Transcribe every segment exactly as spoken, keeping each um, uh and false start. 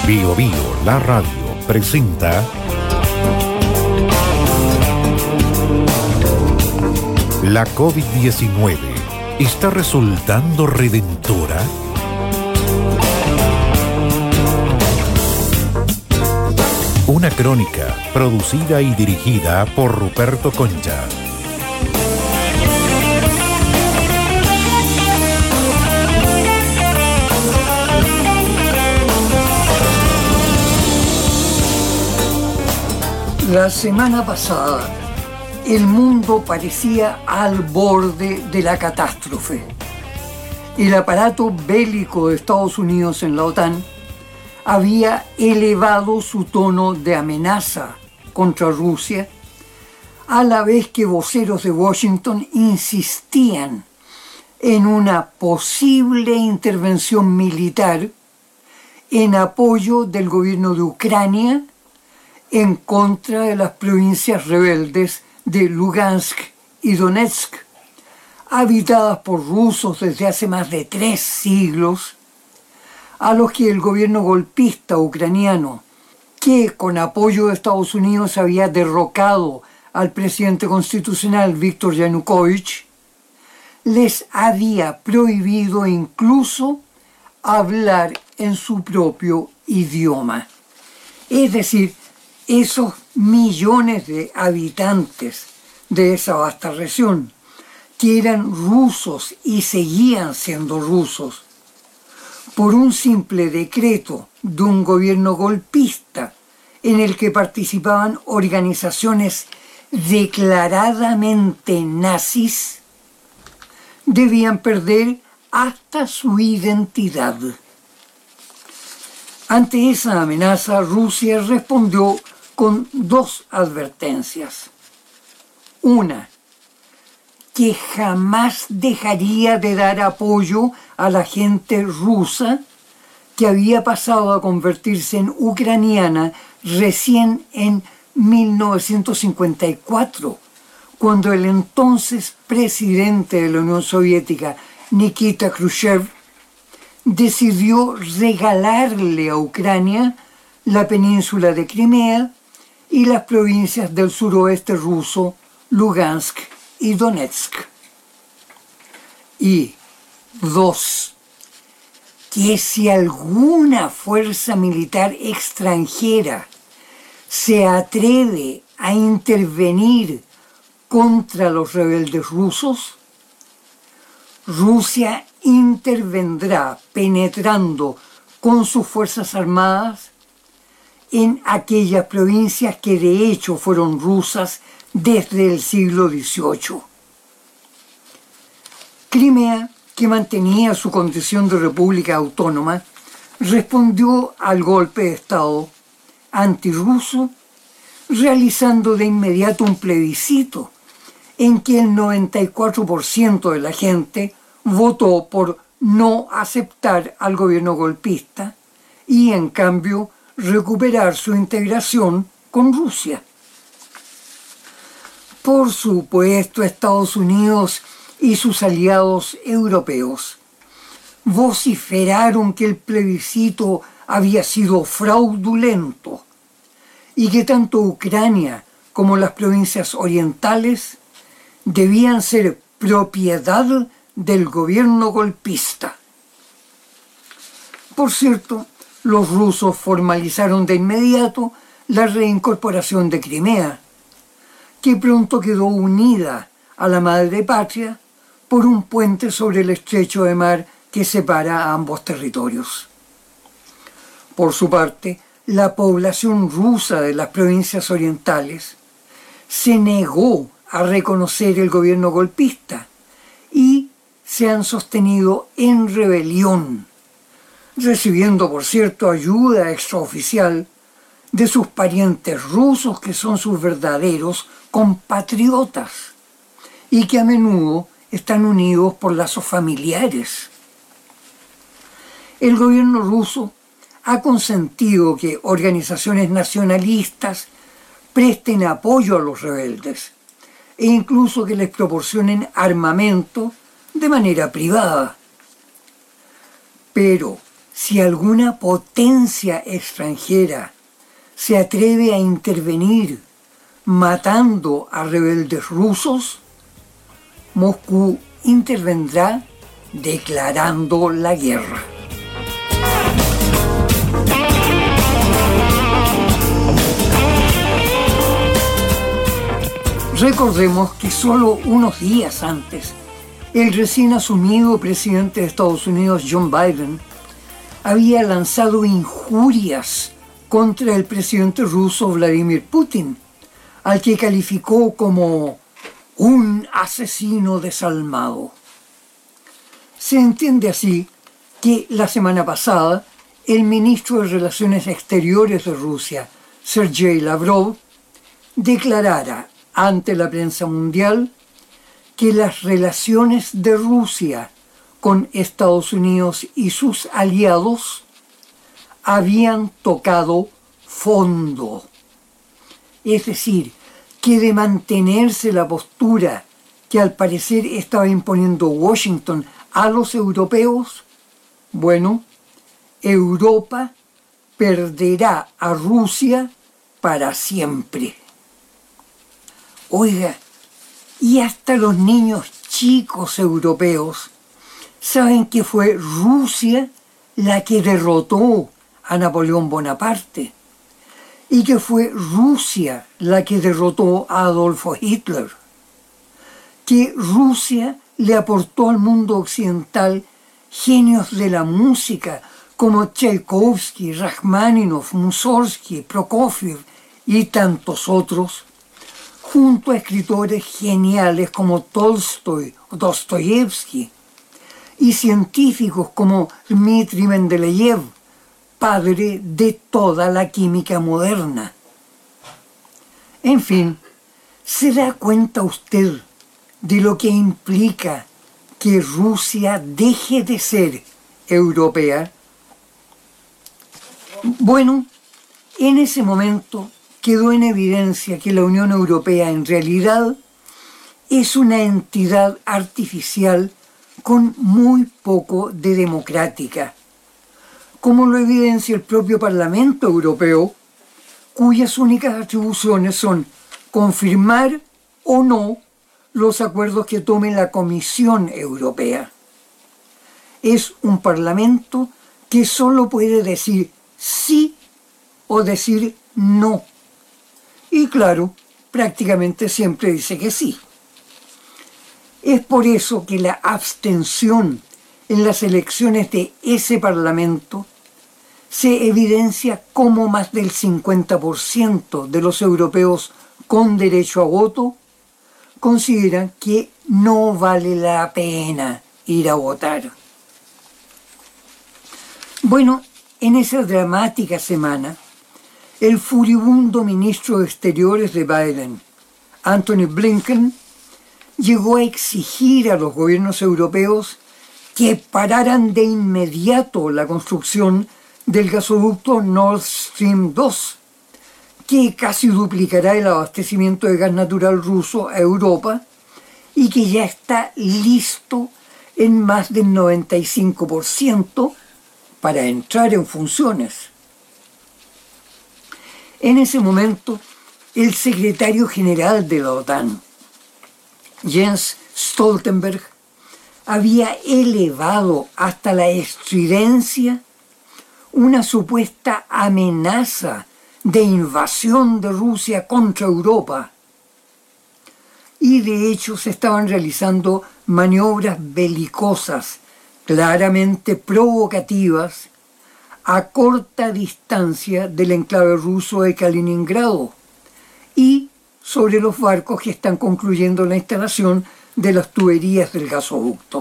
Bio Bio, la radio, presenta La COVID diecinueve está resultando redentora. Una crónica producida y dirigida por Ruperto Concha. La semana pasada, el mundo parecía al borde de la catástrofe. El aparato bélico de Estados Unidos en la OTAN había elevado su tono de amenaza contra Rusia, a la vez que voceros de Washington insistían en una posible intervención militar en apoyo del gobierno de Ucrania en contra de las provincias rebeldes de Lugansk y Donetsk, habitadas por rusos desde hace más de tres siglos, a los que el gobierno golpista ucraniano, que con apoyo de Estados Unidos había derrocado al presidente constitucional Víctor Yanukovych, les había prohibido incluso hablar en su propio idioma. Es decir, esos millones de habitantes de esa vasta región, que eran rusos y seguían siendo rusos, por un simple decreto de un gobierno golpista en el que participaban organizaciones declaradamente nazis, debían perder hasta su identidad. Ante esa amenaza, Rusia respondió con dos advertencias. Una, que jamás dejaría de dar apoyo a la gente rusa que había pasado a convertirse en ucraniana recién en mil novecientos cincuenta y cuatro, cuando el entonces presidente de la Unión Soviética, Nikita Khrushchev, decidió regalarle a Ucrania la península de Crimea y las provincias del suroeste ruso, Lugansk y Donetsk. Y dos, que si alguna fuerza militar extranjera se atreve a intervenir contra los rebeldes rusos, Rusia intervendrá penetrando con sus fuerzas armadas en aquellas provincias que de hecho fueron rusas desde el siglo dieciocho. Crimea, que mantenía su condición de república autónoma, respondió al golpe de Estado antirruso realizando de inmediato un plebiscito en que el noventa y cuatro por ciento de la gente votó por no aceptar al gobierno golpista y, en cambio, recuperar su integración con Rusia. Por supuesto, Estados Unidos y sus aliados europeos vociferaron que el plebiscito había sido fraudulento y que tanto Ucrania como las provincias orientales debían ser propiedad del gobierno golpista. Por cierto, los rusos formalizaron de inmediato la reincorporación de Crimea, que pronto quedó unida a la madre patria por un puente sobre el estrecho de mar que separa a ambos territorios. Por su parte, la población rusa de las provincias orientales se negó a reconocer el gobierno golpista y se han sostenido en rebelión, recibiendo, por cierto, ayuda extraoficial de sus parientes rusos, que son sus verdaderos compatriotas y que a menudo están unidos por lazos familiares. El gobierno ruso ha consentido que organizaciones nacionalistas presten apoyo a los rebeldes e incluso que les proporcionen armamento de manera privada. Pero si alguna potencia extranjera se atreve a intervenir matando a rebeldes rusos, Moscú intervendrá declarando la guerra. Recordemos que solo unos días antes, el recién asumido presidente de Estados Unidos, John Biden, había lanzado injurias contra el presidente ruso Vladimir Putin, al que calificó como un asesino desalmado. Se entiende así que la semana pasada el ministro de Relaciones Exteriores de Rusia, Sergei Lavrov, declarara ante la prensa mundial que las relaciones de Rusia con Estados Unidos y sus aliados habían tocado fondo. Es decir, que de mantenerse la postura que al parecer estaba imponiendo Washington a los europeos, bueno, Europa perderá a Rusia para siempre. Oiga, y hasta los niños chicos europeos saben que fue Rusia la que derrotó a Napoleón Bonaparte y que fue Rusia la que derrotó a Adolfo Hitler, que Rusia le aportó al mundo occidental genios de la música como Tchaikovsky, Rachmaninoff, Mussorgsky, Prokofiev y tantos otros, junto a escritores geniales como Tolstoy o Dostoyevsky y científicos como Dmitri Mendeleev, padre de toda la química moderna. En fin, ¿se da cuenta usted de lo que implica que Rusia deje de ser europea? Bueno, en ese momento quedó en evidencia que la Unión Europea en realidad es una entidad artificial con muy poco de democrática, como lo evidencia el propio Parlamento Europeo, cuyas únicas atribuciones son confirmar o no los acuerdos que tome la Comisión Europea. Es un Parlamento que solo puede decir sí o decir no. Y claro, prácticamente siempre dice que sí. Es por eso que la abstención en las elecciones de ese Parlamento se evidencia como más del cincuenta por ciento de los europeos con derecho a voto consideran que no vale la pena ir a votar. Bueno, en esa dramática semana, el furibundo ministro de Exteriores de Biden, Antony Blinken, llegó a exigir a los gobiernos europeos que pararan de inmediato la construcción del gasoducto Nord Stream dos, que casi duplicará el abastecimiento de gas natural ruso a Europa y que ya está listo en más del noventa y cinco por ciento para entrar en funciones. En ese momento, el secretario general de la OTAN, Jens Stoltenberg, había elevado hasta la estridencia una supuesta amenaza de invasión de Rusia contra Europa. Y de hecho se estaban realizando maniobras belicosas claramente provocativas a corta distancia del enclave ruso de Kaliningrado y sobre los barcos que están concluyendo la instalación de las tuberías del gasoducto.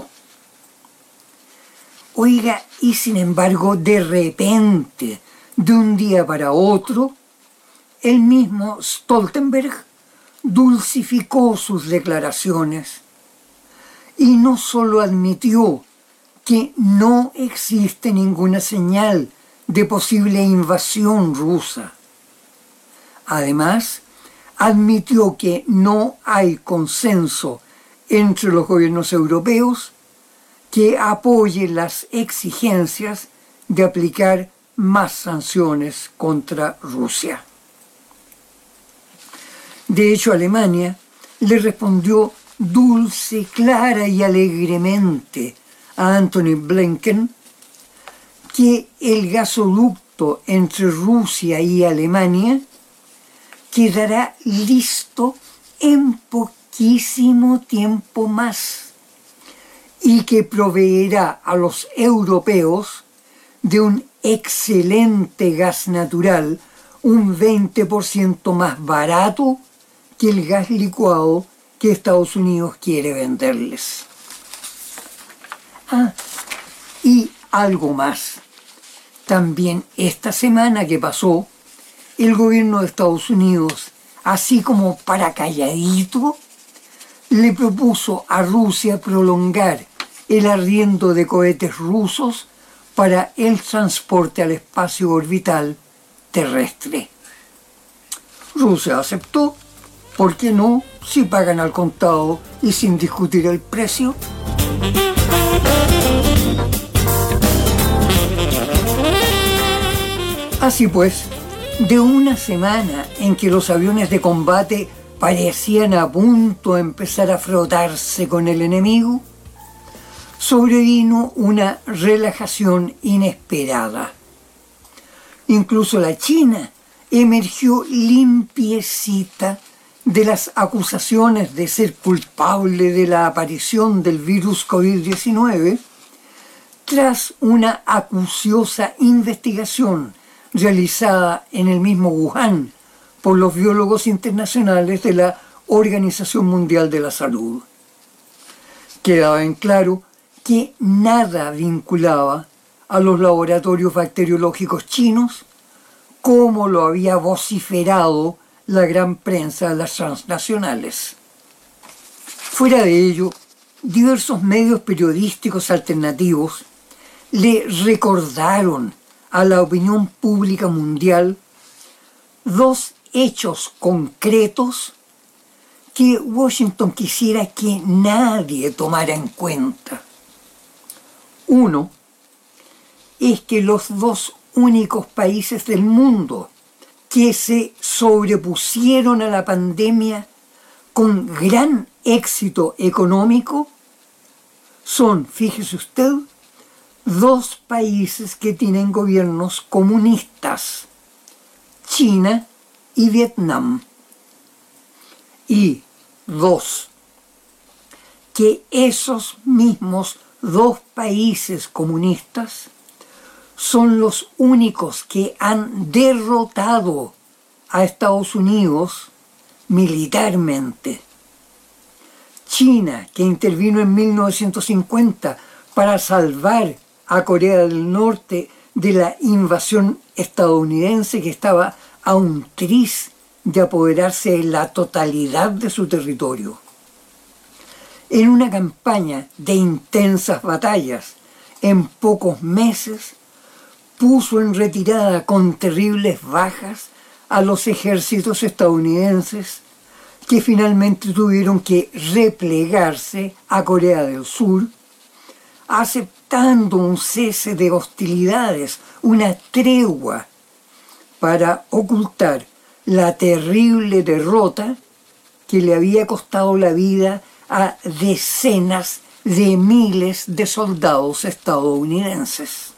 Oiga, y sin embargo, de repente, de un día para otro, el mismo Stoltenberg dulcificó sus declaraciones y no solo admitió que no existe ninguna señal de posible invasión rusa. Además, admitió que no hay consenso entre los gobiernos europeos que apoye las exigencias de aplicar más sanciones contra Rusia. De hecho, Alemania le respondió dulce, clara y alegremente a Antony Blinken que el gasoducto entre Rusia y Alemania quedará listo en poquísimo tiempo más y que proveerá a los europeos de un excelente gas natural, un veinte por ciento más barato que el gas licuado que Estados Unidos quiere venderles. Ah, y algo más. También esta semana que pasó, el gobierno de Estados Unidos, así como para calladito, le propuso a Rusia prolongar el arriendo de cohetes rusos para el transporte al espacio orbital terrestre. Rusia aceptó, ¿por qué no? Si pagan al contado y sin discutir el precio. Así pues, de una semana en que los aviones de combate parecían a punto de empezar a frotarse con el enemigo, sobrevino una relajación inesperada. Incluso la China emergió limpiecita de las acusaciones de ser culpable de la aparición del virus COVID diecinueve tras una acuciosa investigación realizada en el mismo Wuhan por los biólogos internacionales de la Organización Mundial de la Salud. Quedaba en claro que nada vinculaba a los laboratorios bacteriológicos chinos, como lo había vociferado la gran prensa de las transnacionales. Fuera de ello, diversos medios periodísticos alternativos le recordaron a la opinión pública mundial dos hechos concretos que Washington quisiera que nadie tomara en cuenta. Uno es que los dos únicos países del mundo que se sobrepusieron a la pandemia con gran éxito económico son, fíjese usted, dos países que tienen gobiernos comunistas, China y Vietnam. Y dos, que esos mismos dos países comunistas son los únicos que han derrotado a Estados Unidos militarmente. China, que intervino en mil novecientos cincuenta para salvar a Corea del Norte de la invasión estadounidense que estaba a un tris de apoderarse de la totalidad de su territorio. En una campaña de intensas batallas, en pocos meses, puso en retirada con terribles bajas a los ejércitos estadounidenses que finalmente tuvieron que replegarse a Corea del Sur, aceptando un cese de hostilidades, una tregua para ocultar la terrible derrota que le había costado la vida a decenas de miles de soldados estadounidenses.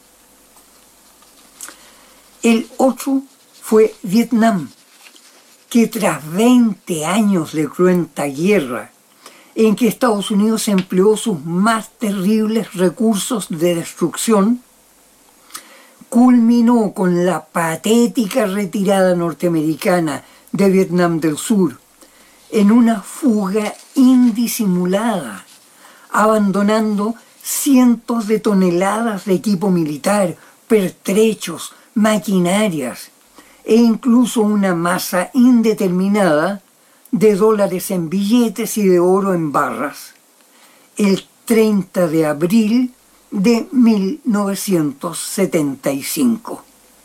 El otro fue Vietnam, que tras veinte años de cruenta guerra, en que Estados Unidos empleó sus más terribles recursos de destrucción, culminó con la patética retirada norteamericana de Vietnam del Sur en una fuga indisimulada, abandonando cientos de toneladas de equipo militar, pertrechos, maquinarias e incluso una masa indeterminada de dólares en billetes y de oro en barras, el treinta de abril de mil novecientos setenta y cinco.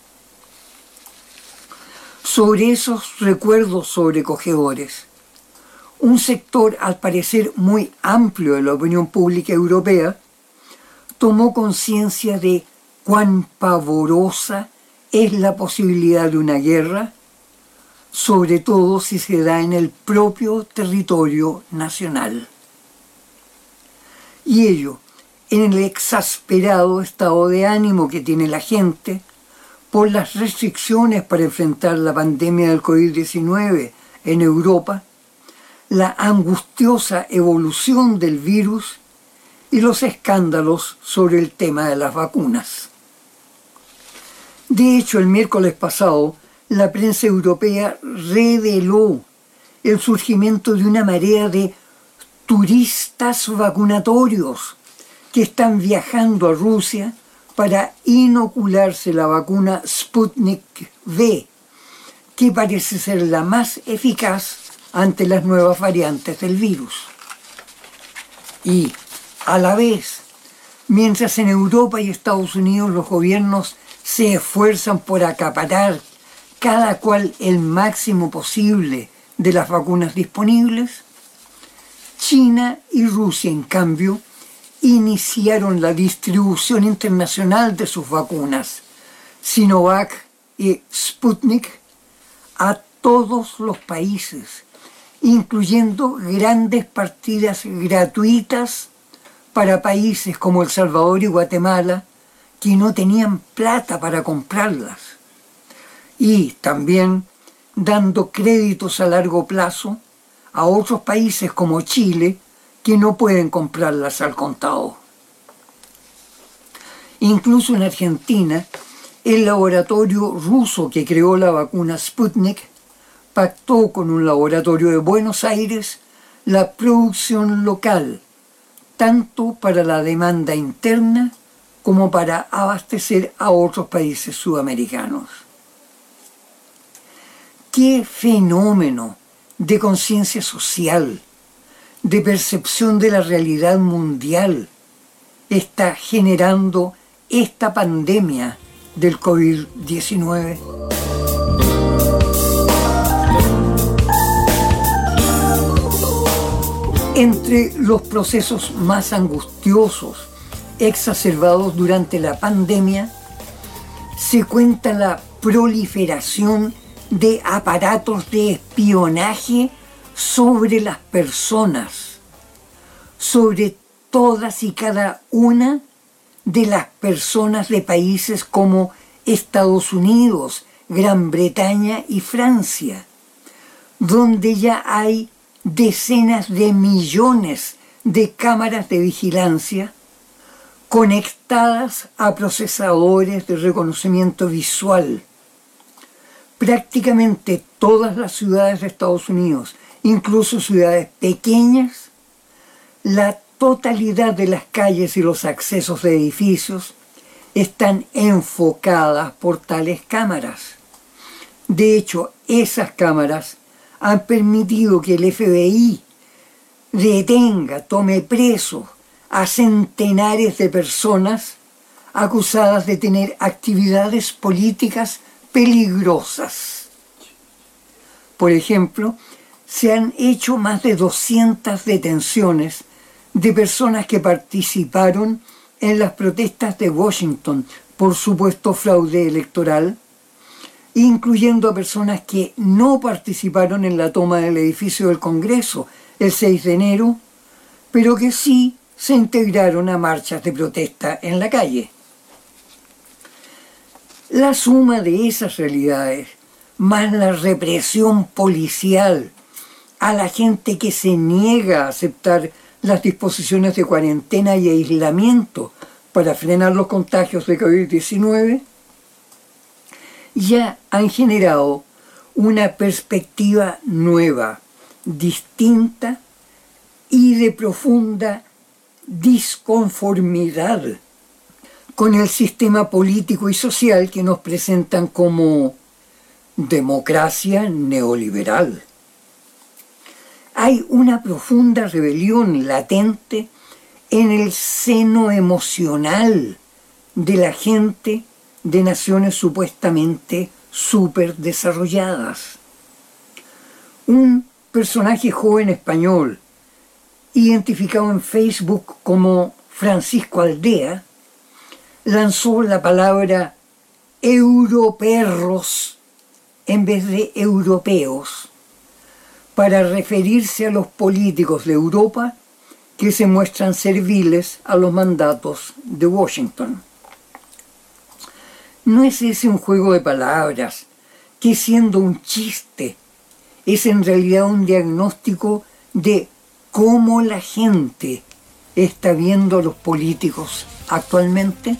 Sobre esos recuerdos sobrecogedores, un sector al parecer muy amplio de la opinión pública europea tomó conciencia de cuán pavorosa es la posibilidad de una guerra, sobre todo si se da en el propio territorio nacional. Y ello, en el exasperado estado de ánimo que tiene la gente por las restricciones para enfrentar la pandemia del COVID diecinueve en Europa, la angustiosa evolución del virus y los escándalos sobre el tema de las vacunas. De hecho, el miércoles pasado, la prensa europea reveló el surgimiento de una marea de turistas vacunatorios que están viajando a Rusia para inocularse la vacuna Sputnik V, que parece ser la más eficaz ante las nuevas variantes del virus. Y, a la vez, mientras en Europa y Estados Unidos los gobiernos se esfuerzan por acaparar cada cual el máximo posible de las vacunas disponibles, China y Rusia, en cambio, iniciaron la distribución internacional de sus vacunas, Sinovac y Sputnik, a todos los países, incluyendo grandes partidas gratuitas para países como El Salvador y Guatemala, que no tenían plata para comprarlas, y también dando créditos a largo plazo a otros países como Chile, que no pueden comprarlas al contado. Incluso en Argentina, el laboratorio ruso que creó la vacuna Sputnik pactó con un laboratorio de Buenos Aires la producción local, tanto para la demanda interna como para abastecer a otros países sudamericanos. ¡Qué fenómeno de conciencia social, de percepción de la realidad mundial está generando esta pandemia del COVID diecinueve! Entre los procesos más angustiosos exacerbados durante la pandemia se cuenta la proliferación de aparatos de espionaje sobre las personas, sobre todas y cada una de las personas de países como Estados Unidos, Gran Bretaña y Francia, donde ya hay decenas de millones de cámaras de vigilancia conectadas a procesadores de reconocimiento visual. Prácticamente todas las ciudades de Estados Unidos, incluso ciudades pequeñas, la totalidad de las calles y los accesos de edificios están enfocadas por tales cámaras. De hecho, esas cámaras han permitido que el F B I detenga, tome preso a centenares de personas acusadas de tener actividades políticas peligrosas. Por ejemplo, se han hecho más de doscientas detenciones de personas que participaron en las protestas de Washington por supuesto fraude electoral, incluyendo a personas que no participaron en la toma del edificio del Congreso el seis de enero, pero que sí se integraron a marchas de protesta en la calle. La suma de esas realidades, más la represión policial a la gente que se niega a aceptar las disposiciones de cuarentena y aislamiento para frenar los contagios de COVID diecinueve, ya han generado una perspectiva nueva, distinta y de profunda disconformidad con el sistema político y social que nos presentan como democracia neoliberal. Hay una profunda rebelión latente en el seno emocional de la gente de naciones supuestamente superdesarrolladas. Un personaje joven español, identificado en Facebook como Francisco Aldea, lanzó la palabra europerros en vez de europeos para referirse a los políticos de Europa que se muestran serviles a los mandatos de Washington. ¿No es ese un juego de palabras que, siendo un chiste, es en realidad un diagnóstico de cómo la gente está viendo a los políticos actualmente?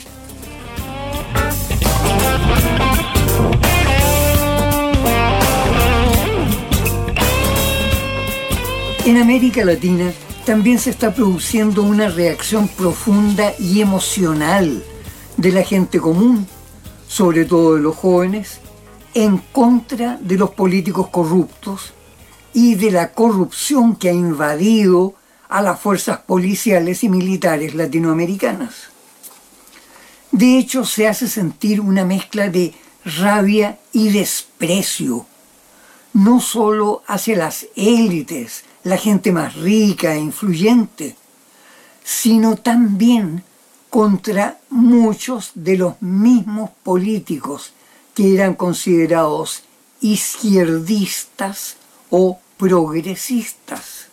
En América Latina también se está produciendo una reacción profunda y emocional de la gente común, sobre todo de los jóvenes, en contra de los políticos corruptos y de la corrupción que ha invadido a las fuerzas policiales y militares latinoamericanas. De hecho, se hace sentir una mezcla de rabia y desprecio, no solo hacia las élites, la gente más rica e influyente, sino también contra muchos de los mismos políticos que eran considerados izquierdistas o progresistas.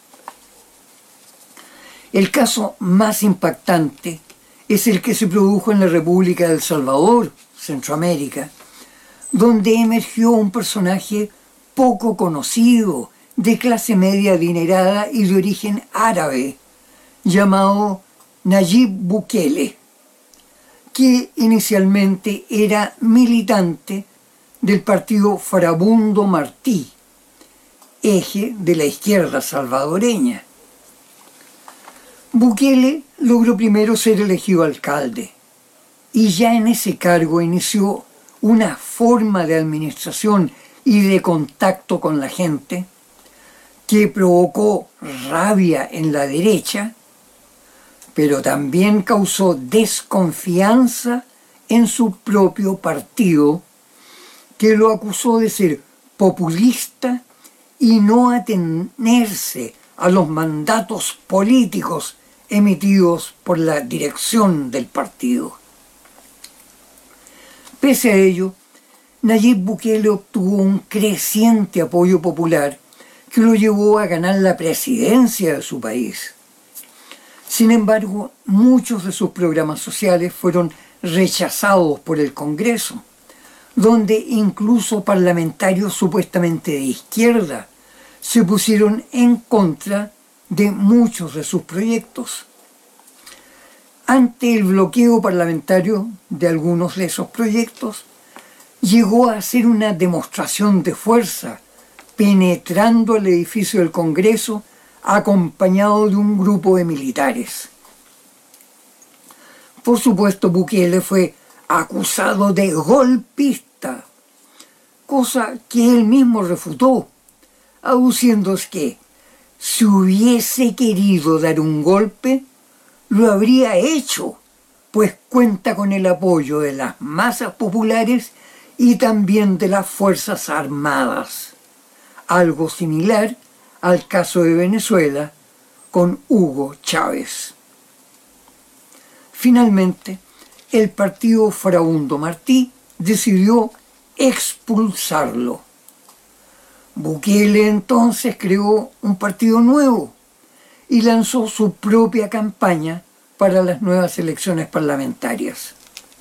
El caso más impactante es el que se produjo en la República de El Salvador, Centroamérica, donde emergió un personaje poco conocido, de clase media adinerada y de origen árabe, llamado Nayib Bukele, que inicialmente era militante del partido Farabundo Martí, eje de la izquierda salvadoreña. Bukele logró primero ser elegido alcalde y ya en ese cargo inició una forma de administración y de contacto con la gente que provocó rabia en la derecha, pero también causó desconfianza en su propio partido, que lo acusó de ser populista y no atenerse a los mandatos políticos emitidos por la dirección del partido. Pese a ello, Nayib Bukele obtuvo un creciente apoyo popular que lo llevó a ganar la presidencia de su país. Sin embargo, muchos de sus programas sociales fueron rechazados por el Congreso, donde incluso parlamentarios supuestamente de izquierda se pusieron en contra de muchos de sus proyectos. Ante el bloqueo parlamentario de algunos de esos proyectos, llegó a hacer una demostración de fuerza, penetrando el edificio del Congreso acompañado de un grupo de militares. Por supuesto, Bukele fue acusado de golpista, cosa que él mismo refutó, aduciendo que si hubiese querido dar un golpe, lo habría hecho, pues cuenta con el apoyo de las masas populares y también de las Fuerzas Armadas. Algo similar al caso de Venezuela con Hugo Chávez. Finalmente, el partido Farabundo Martí decidió expulsarlo. Bukele entonces creó un partido nuevo y lanzó su propia campaña para las nuevas elecciones parlamentarias.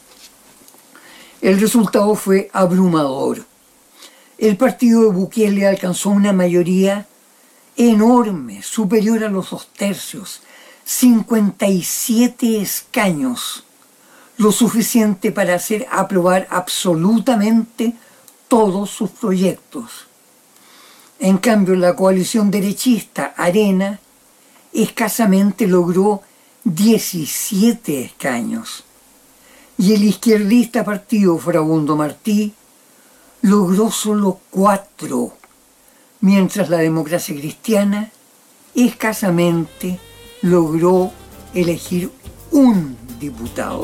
El resultado fue abrumador. El partido de Bukele alcanzó una mayoría enorme, superior a los dos tercios, cincuenta y siete escaños, lo suficiente para hacer aprobar absolutamente todos sus proyectos. En cambio, la coalición derechista Arena escasamente logró diecisiete escaños y el izquierdista partido Farabundo Martí logró solo cuatro, mientras la Democracia Cristiana escasamente logró elegir un diputado.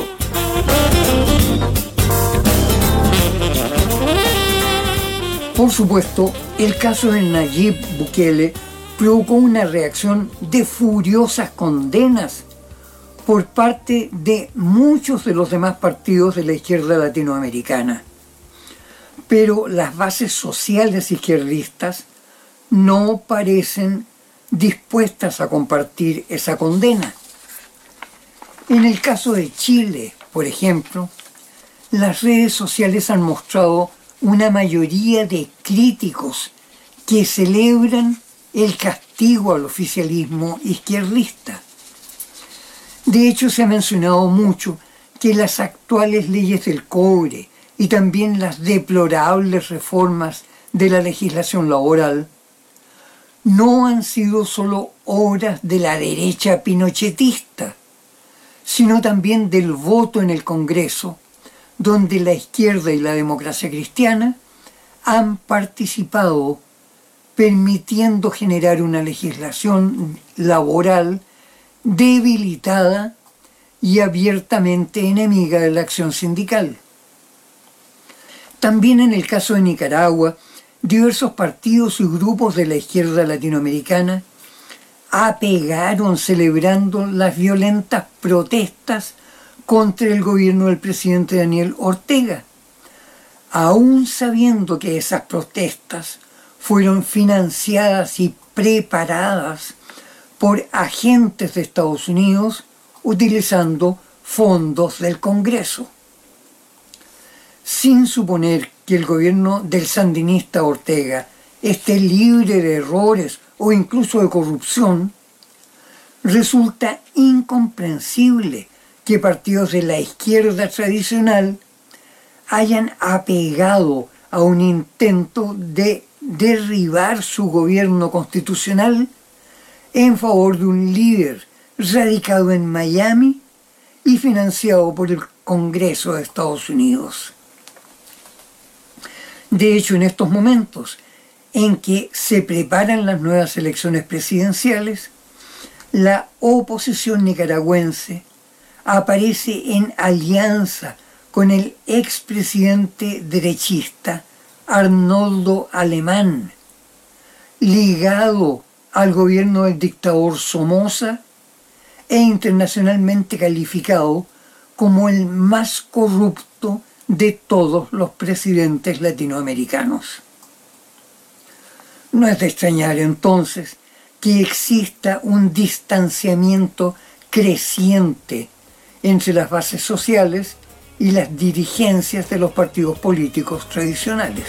Por supuesto, el caso de Nayib Bukele provocó una reacción de furiosas condenas por parte de muchos de los demás partidos de la izquierda latinoamericana. Pero las bases sociales izquierdistas no parecen dispuestas a compartir esa condena. En el caso de Chile, por ejemplo, las redes sociales han mostrado una mayoría de críticos que celebran el castigo al oficialismo izquierdista. De hecho, se ha mencionado mucho que las actuales leyes del cobre y también las deplorables reformas de la legislación laboral no han sido solo obras de la derecha pinochetista, sino también del voto en el Congreso, donde la izquierda y la democracia cristiana han participado, permitiendo generar una legislación laboral debilitada y abiertamente enemiga de la acción sindical. También en el caso de Nicaragua, diversos partidos y grupos de la izquierda latinoamericana apegaron celebrando las violentas protestas contra el gobierno del presidente Daniel Ortega, aún sabiendo que esas protestas fueron financiadas y preparadas por agentes de Estados Unidos utilizando fondos del Congreso. Sin suponer que el gobierno del sandinista Ortega esté libre de errores o incluso de corrupción, resulta incomprensible que partidos de la izquierda tradicional hayan apegado a un intento de derribar su gobierno constitucional en favor de un líder radicado en Miami y financiado por el Congreso de Estados Unidos. De hecho, en estos momentos en que se preparan las nuevas elecciones presidenciales, la oposición nicaragüense aparece en alianza con el expresidente derechista Arnoldo Alemán, ligado al gobierno del dictador Somoza e internacionalmente calificado como el más corrupto de todos los presidentes latinoamericanos. No es de extrañar entonces que exista un distanciamiento creciente entre las bases sociales y las dirigencias de los partidos políticos tradicionales.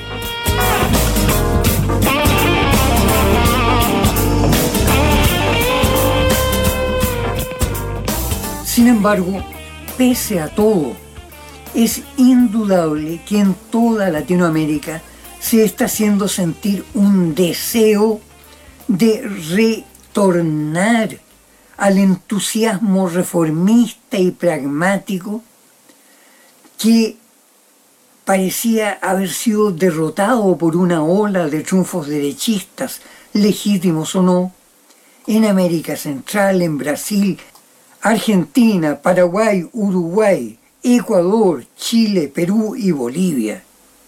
Sin embargo, pese a todo, es indudable que en toda Latinoamérica se está haciendo sentir un deseo de retornar al entusiasmo reformista y pragmático que parecía haber sido derrotado por una ola de triunfos derechistas, legítimos o no, en América Central, en Brasil, Argentina, Paraguay, Uruguay, Ecuador, Chile, Perú y Bolivia.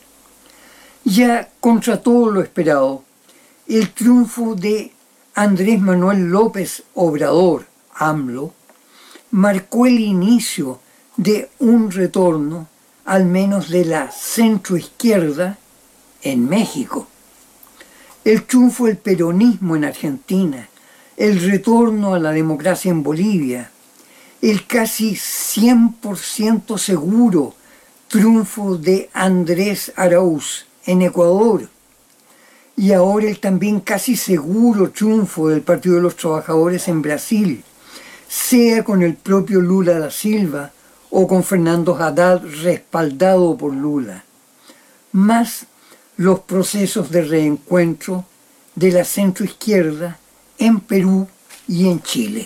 Ya contra todo lo esperado, el triunfo de Andrés Manuel López Obrador, AMLO, marcó el inicio de un retorno, al menos de la centroizquierda, en México. El triunfo del peronismo en Argentina, el retorno a la democracia en Bolivia, el casi cien por ciento seguro triunfo de Andrés Arauz en Ecuador, y ahora el también casi seguro triunfo del Partido de los Trabajadores en Brasil, sea con el propio Lula da Silva o con Fernando Haddad respaldado por Lula, más los procesos de reencuentro de la centroizquierda en Perú y en Chile.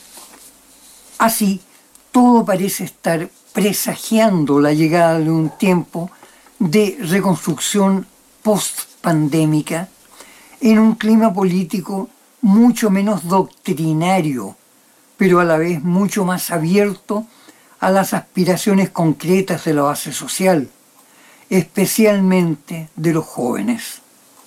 Así, todo parece estar presagiando la llegada de un tiempo de reconstrucción post-pandémica en un clima político mucho menos doctrinario, pero a la vez mucho más abierto a las aspiraciones concretas de la base social, especialmente de los jóvenes.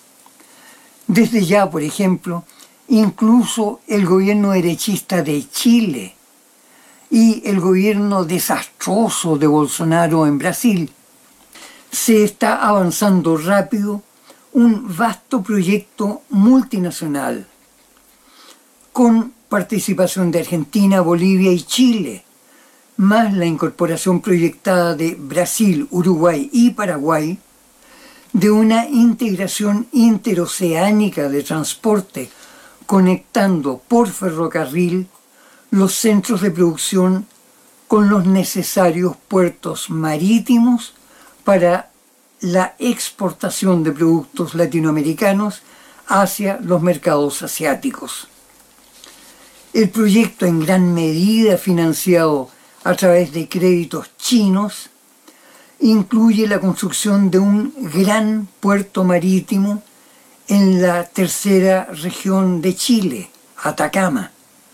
Desde ya, por ejemplo, incluso el gobierno derechista de Chile y el gobierno desastroso de Bolsonaro en Brasil, se está avanzando rápido un vasto proyecto multinacional con participación de Argentina, Bolivia y Chile, más la incorporación proyectada de Brasil, Uruguay y Paraguay, de una integración interoceánica de transporte conectando por ferrocarril los centros de producción con los necesarios puertos marítimos para la exportación de productos latinoamericanos hacia los mercados asiáticos. El proyecto, en gran medida financiado a través de créditos chinos, incluye la construcción de un gran puerto marítimo en la tercera región de Chile, Atacama.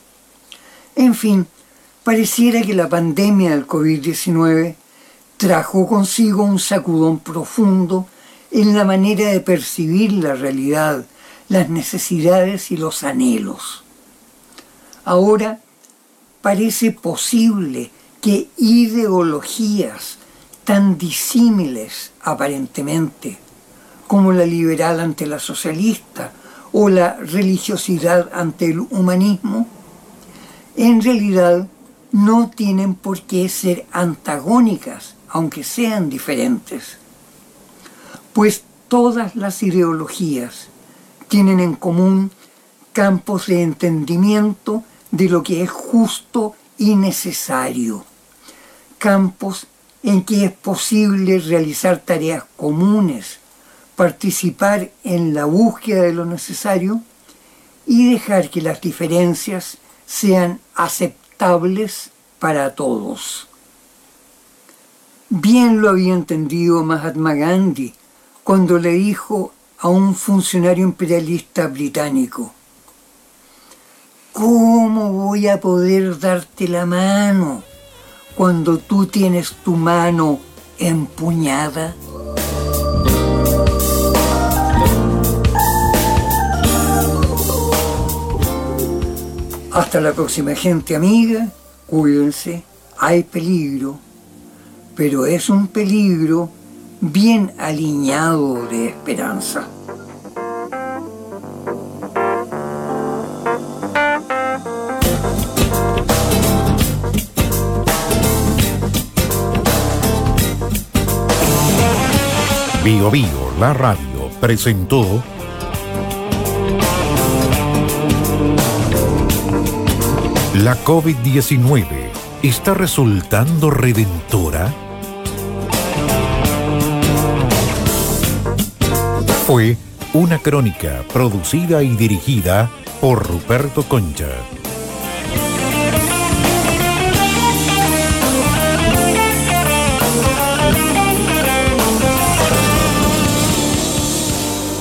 En fin, pareciera que la pandemia del COVID diecinueve trajo consigo un sacudón profundo en la manera de percibir la realidad, las necesidades y los anhelos. Ahora parece posible que ideologías tan disímiles aparentemente como la liberal ante la socialista o la religiosidad ante el humanismo, en realidad no tienen por qué ser antagónicas, aunque sean diferentes, pues todas las ideologías tienen en común campos de entendimiento de lo que es justo y necesario, campos en que es posible realizar tareas comunes, participar en la búsqueda de lo necesario y dejar que las diferencias sean aceptables para todos. Bien lo había entendido Mahatma Gandhi cuando le dijo a un funcionario imperialista británico: ¿cómo voy a poder darte la mano cuando tú tienes tu mano empuñada? Hasta la próxima, gente amiga. Cuídense, hay peligro, pero es un peligro bien aliñado de esperanza. Bio Bio, la radio, presentó ¿La COVID diecinueve está resultando redentora? Fue una crónica producida y dirigida por Ruperto Concha.